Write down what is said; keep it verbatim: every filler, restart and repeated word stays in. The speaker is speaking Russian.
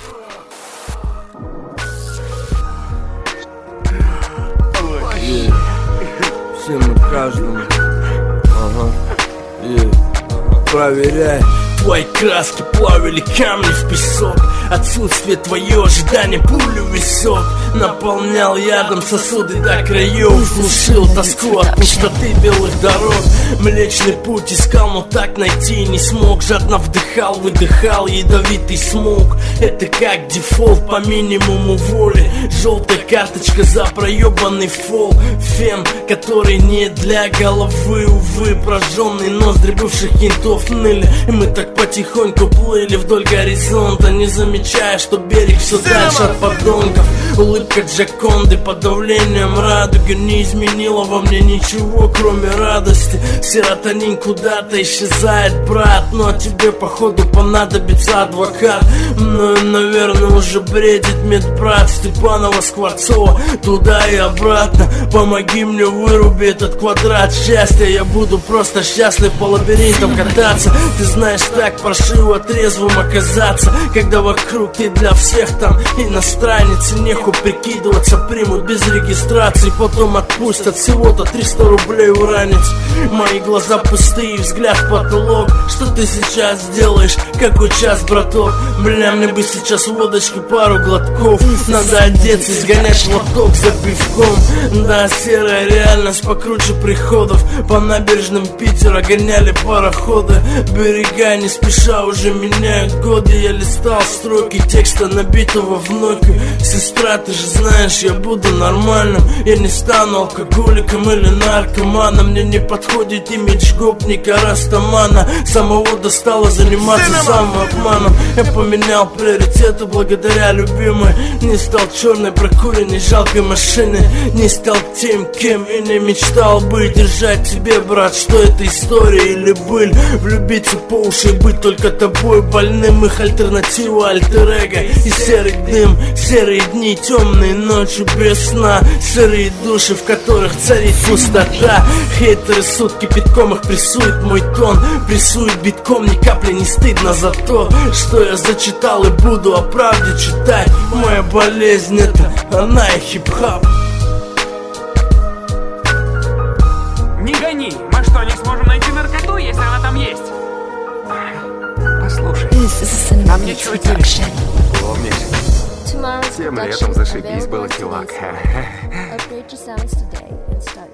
Yeah. Всем и каждому. Ага. Yeah. Проверяй. Твои краски плавили камни в песок. Отсутствие твое ожидание пулю в висок. Наполнял ядом сосуды до краев. Глушил тоску от пустоты белых дорог. Млечный путь искал, но так найти не смог. Жадно вдыхал, выдыхал ядовитый смог. Это как дефолт по минимуму воли. Желтая карточка за проебанный фол. Фен, который не для головы, увы. Прожженные ноздри бывших кентов ныли. И мы так потихоньку плыли вдоль горизонта, не замечая, что берег все дальше от подонков. Улыбка Джаконды под давлением радуги не изменила во мне ничего, кроме радости. Серотонин куда-то исчезает, брат. Ну а тебе походу понадобится адвокат. Мною, наверное, уже бредит медбрат Степанова, Скворцова, туда и обратно. Помоги мне, выруби этот квадрат счастья. Я буду просто счастлив по лабиринтам кататься. Ты знаешь, так паршиво трезвым оказаться, когда вокруг ты для всех там иностранец. И нехуй прикидываться, примут без регистрации, потом отпустят всего-то триста рублей в ранец. Мои глаза пустые, взгляд в потолок. Что ты сейчас делаешь? Какой час, браток? Бля, мне бы сейчас водочки, пару глотков. Надо одеться, сгонять в лоток за пивком. Да, серая реальность покруче приходов. По набережным Питера гоняли пароходы. Берега не спеша уже меняют годы. Я листал строки текста, набитого в ноги. Сестра, ты же знаешь, я буду нормальным. Я не стану алкоголиком или наркоманом. Мне не подходит имидж гопника, растамана. Самого достало заниматься самообманом. Я поменял приоритеты благодаря любимой. Не стал черной прокуренной жалкой машиной. Не стал тем, кем и не мечтал быть. Держать тебе, брат, что это история или быль. Влюбиться по уши и быть только тобой больным. Их альтернатива альтер-эго и серый дым. Серые дни, темные ночи без сна. Сырые души, в которых царит пустота. Хейтеры сутки битком, их прессует мой тон. Прессует битком, ни капли не стыдно за то, что я зачитал и буду о правде читать. Моя болезнь это она и хип-хап. Не гони, мы что, не сможем найти наркоту, если она там есть? Послушай, нам нечего терять. Помнишь? Тем летом зашибись было, чувак.